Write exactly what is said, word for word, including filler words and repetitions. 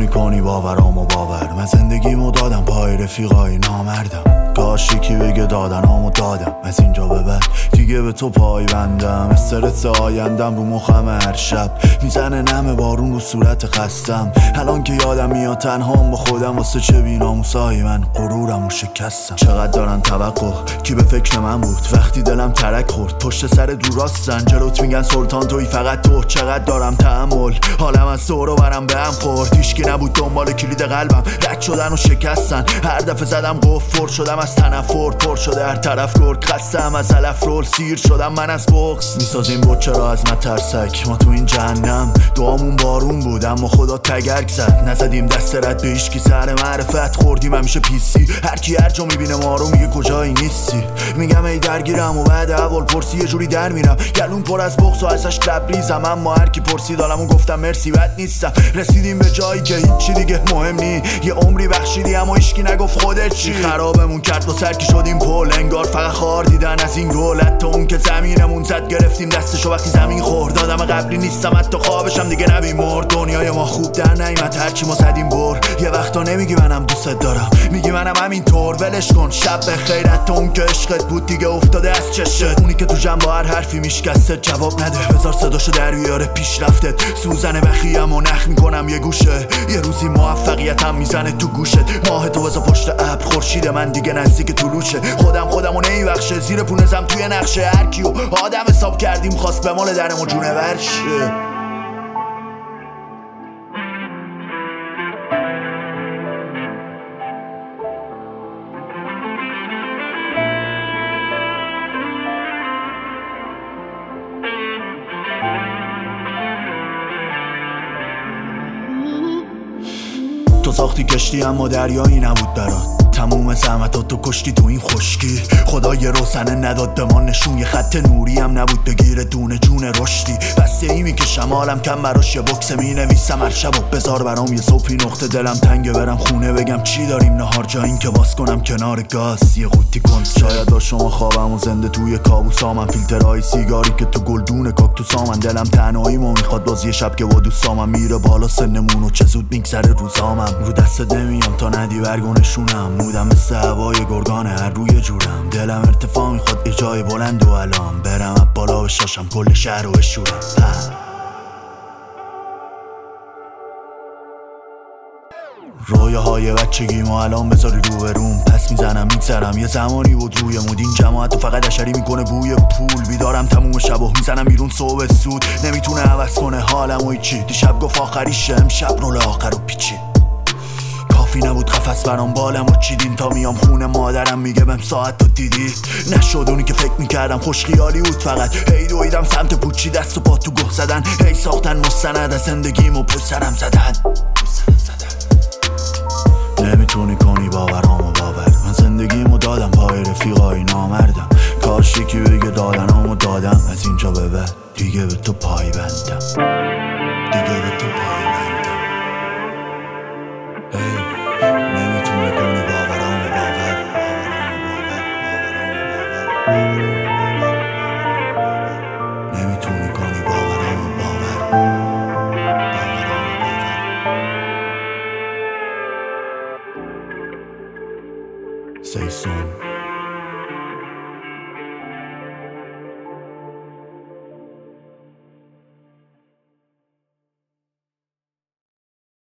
کنی باورامو باور، من زندگیمو دادم پای رفیقای نامردم. کاش یکی بگه دادنامو دادم، از اینجا به بعد دیگه به تو پای بندم. استرس آیندم رو مخم هر شب میزنه نم بارون رو صورت خستم. الان که یادم میاد تنهام با خودم، واسه چه بیناموسایی من غرورمو شکستم. چقدر دارن توقع، کی به فکر من بود وقتی دلم ترک خورد. پشت سر دور راستن جلوت میگن سلطان توی فقط تو. چقدر دارم تحمل، حالم از دور و برم به هم خورد. هیچکی نبود دنبال کلید قلبم، رد شدن و شکستن. هر دفعه زدم قفل شدم از تنفر، پر شده هر طرف گرد. خستم از علف رول، سیر شدم من از بغض. میسازیم بود چرا از مترسک، ما تو این جهنم دعامون بارون بود اما خدا تگرگ زد. نزدیم دست رد به هیچکی، سر معرفت خوردیم همیشه پیسی. هر کی هر جا میبینه ما رو میگه کجایی نیستی. میگم ای درگیرم و بعد اول پرسی یه جوری در میرم. گلون پر از بغض و ازش لبریزم، اما هر کی پرسید حالمو گفتم مرسی بد نیستم. رسیدیم به جایی که هیچی دیگه مهم نی. یه عمری بخشیدی اما هیچکی نگفت خودت چی. خرابمون کرد با سرکی شدیم پل، انگار فقط خار دیدن از این گل. حتی اون که زمینمون زد گرفتیم دستشو وقتی زمین خورد. آدم قبلی نیستم حتی خوابشم دیگه نمی‌مرد. دنیای ما خوب در نیامد هرچی ما زدیم بر. یه وقتا نمیگی منم دوست دارم، میگی منم همینطور ولش کن. شب بخیر حتی اون که عشقت بود دیگه افتاده از چشت. اونی که تو جنب با هر حرفی میشکسته جواب نده، بذار صداشو در بیاره پیشرفتت. سوزن بخیم و نخ میکنم یه گوشه، یه روزی موفقیتم میزنه تو گوشت. ماه تو بذار پشت ابر، خورشید من دیگه نزدیک طلوعشه. خودم خودمو نمیبخشه، زیر پونزم توی نقشه. هر کیو آدم حساب کردیم خواست به مال درمو جونه ورشه. تو ساختی کشتی اما دریایی نبود برات. تموم زحمتات تو کشتی تو این خشکی. خدا یه روزنه نداد به ما نشون، یه خط نوری هم نبود بگیره دونه جون رشدی. بسته ایمی که شمالم کم براش یه بکس می نویسم هر شب و بذار برام یه صبحی نقطه. دلم تنگه برم خونه بگم چی داریم نهار، جا این که باز کنم کنار گاز یه قوطی کنس. شاید با شما خوابم و زنده توی کابوسامم، فیلترهای سیگاری که تو گلدون کاکتوسامن. دلم تنهاییمو میخواد باز یه شب که با دوستامم. میره بالا سنمون و چه زود میگذره روزامم. رو دست نمیام تا ندی برگونشونم، مودم مثل هوای گرگانه هر روی جورم. دلم ارتفاع میخواد یه جای بلند و الان برم اب بالا بشاشم کل شهر رو بشورم. رویاهای بچگیمو الان بذاری رو به روم، پس میزنم میگذرم. یه زمانی بود روی مود این جماعت تو فقط اشری میکنه بوی پول. بیدارم تموم شب و میزنم بیرون صبح سود. نمیتونه عوض کنه حالم و ایچی. دیشب گفت آخریشه، امشب رول آخر و پیچی. کافی نبود قفس برام بالم و چیدیم تا میام خونه. مادرم میگه بهم ساعت تو دیدی نشد. اونی که فکر میکردم خوش خیالی بود فقط. هی دویدم سمت پوچی، دست و پا تو گه زدن. هی ساختن مستند از زندگیمو پشت سرم زدن. نمیتونی کنی باورامو باور، من زندگیمو دادم پای رفیقای نامردم. کاش یکی بگه دادنامو دادم، از اینجا به بعد دیگه به تو پای بندم. دیگه به تو پای بندم. ای نمیتونی کنی باورامو باور، نمیتونی کنی باورامو باور. Say soon.